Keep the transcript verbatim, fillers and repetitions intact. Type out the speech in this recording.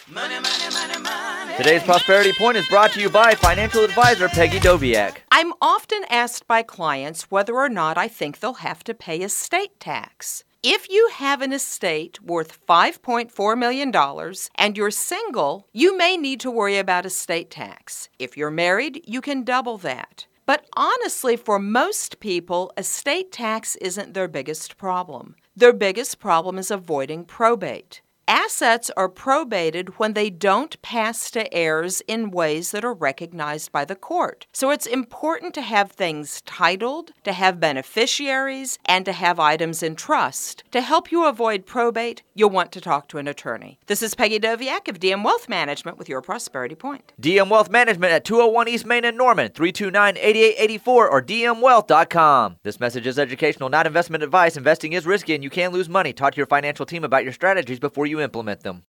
Money, money, money, money. Today's Prosperity Point is brought to you by financial advisor Peggy Doviak. I'm often asked by clients whether or not I think they'll have to pay estate tax. If you have an estate worth five point four million dollars and you're single, you may need to worry about estate tax. If you're married, you can double that. But honestly, for most people, estate tax isn't their biggest problem. Their biggest problem is avoiding probate. Assets are probated when they don't pass to heirs in ways that are recognized by the court. So it's important to have things titled, to have beneficiaries, and to have items in trust. To help you avoid probate, you'll want to talk to an attorney. This is Peggy Doviak of D M Wealth Management with your Prosperity Point. D M Wealth Management at two oh one East Main in Norman, three two nine, eight eight eight four or d m wealth dot com. This message is educational, not investment advice. Investing is risky and you can lose money. Talk to your financial team about your strategies before you implement them.